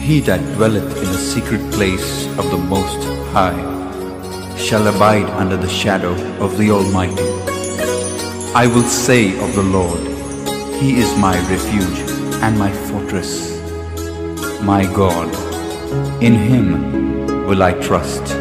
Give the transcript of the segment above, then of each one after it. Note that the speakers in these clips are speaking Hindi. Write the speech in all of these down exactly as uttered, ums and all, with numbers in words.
He that dwelleth in the secret place of the Most High shall abide under the shadow of the Almighty. I will say of the Lord, He is my refuge and my fortress, my God, in Him will I trust.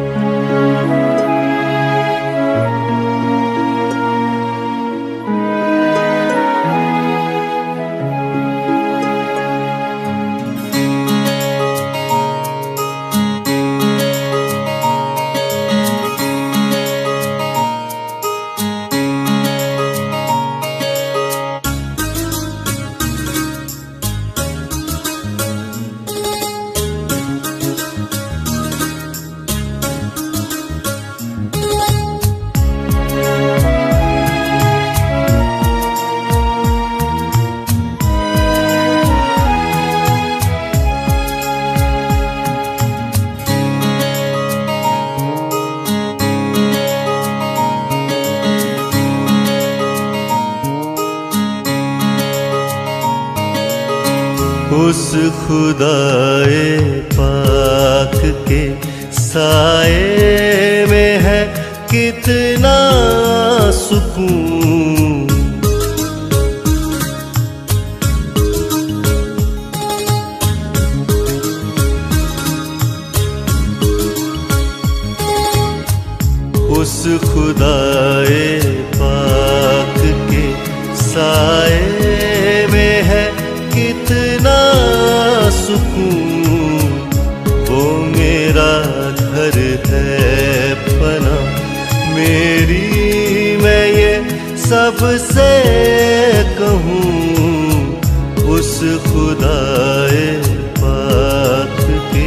उस खुदाए पाक के साए में है कितना सुकून। उस खुदाए पाक के साए में है कितना सुकून। वो मेरा घर है पना मेरी, मैं ये सबसे कहूँ उस खुदाए पाक के।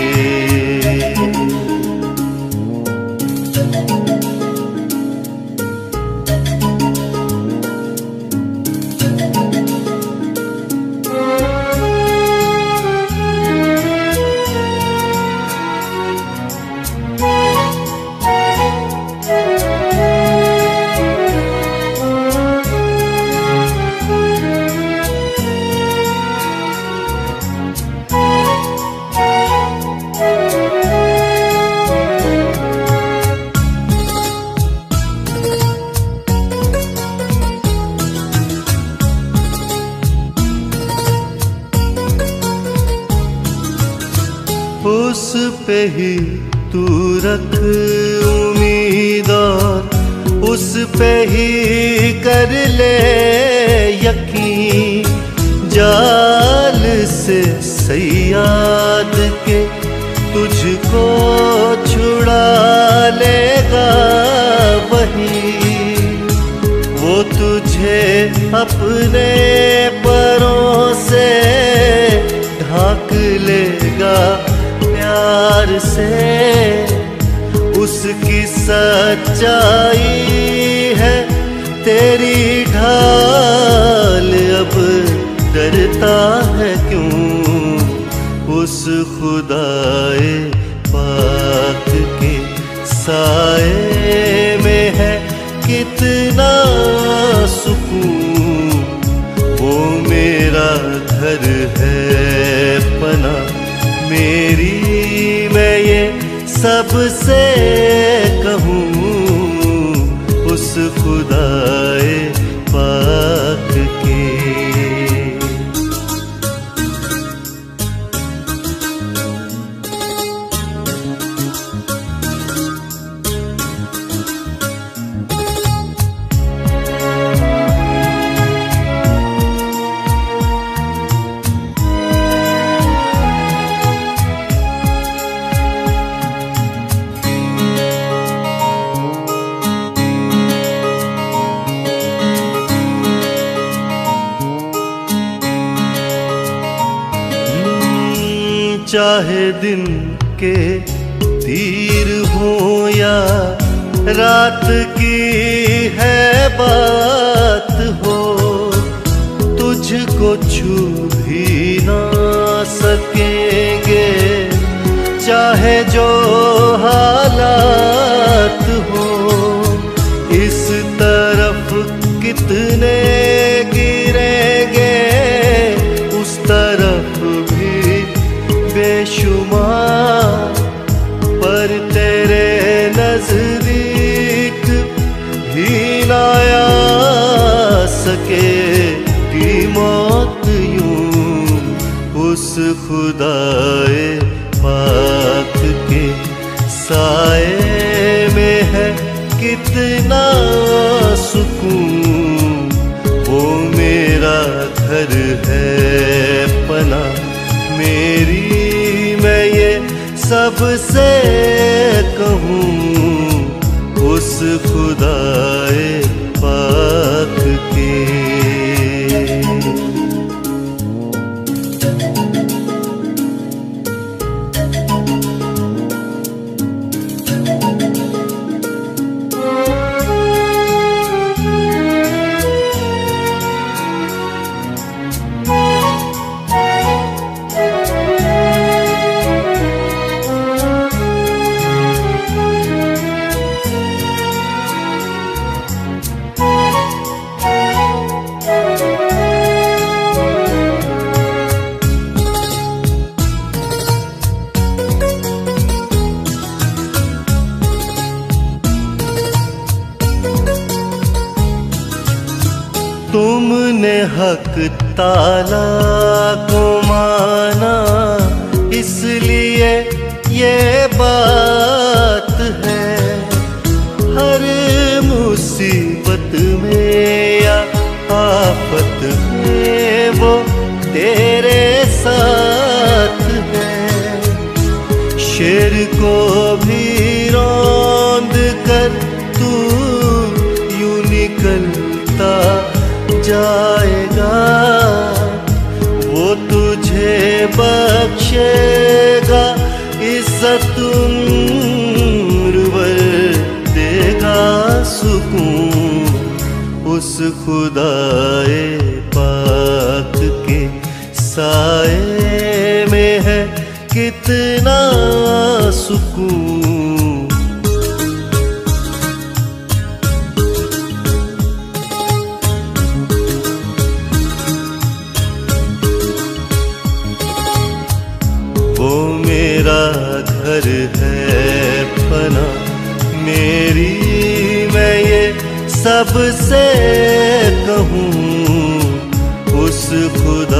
उस पे ही तू रख उम्मीद और उस पे ही कर ले यकीन। जाल से सयाद के तुझको छुड़ा लेगा वही। वो तुझे अपने परों से ढाक लेगा प्यार से। उसकी सच्चाई है तेरी ढाल, अब डरता है क्यों उस खुदाए पाक के साए में है कितना सुकून। वो मेरा घर है पना मेरी, मैं ये सबसे कहूँ उस खुदाए पाक के। चाहे दिन के तीर हो या रात की है बात हो, तुझको छू भी ना सकेंगे चाहे जो हालात हो। इस तरफ कितने गिरेंगे उस तरफ भी सबसे कहूँ उस खुदाए पाक के। तुमने हक ताला को माना, इसलिए ये बात है। हर मुसीबत में या आफत में वो तेरे साथ है। शेर को भी रौंद कर तू यूं निकलता जाएगा। वो तुझे बख्शेगा, इज्जत उम्र भर देगा सुकून। उस खुदाए पाक के साए में है कितना सुकून। वो मेरा घर है पना मेरी, मैं ये सबसे कहूँ उस खुदा